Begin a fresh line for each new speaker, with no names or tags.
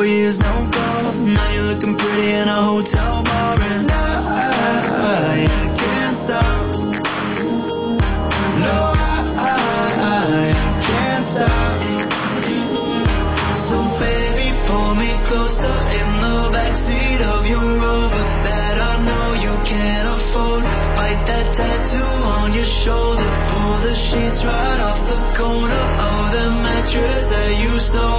years, no call. Now you're looking pretty in a hotel bar, and I can't stop. No, I can't stop. So baby, pull me closer in the backseat of your Rover that I know you can't afford. Bite that tattoo on your shoulder. Pull the sheets right off the corner of the mattress that you stole.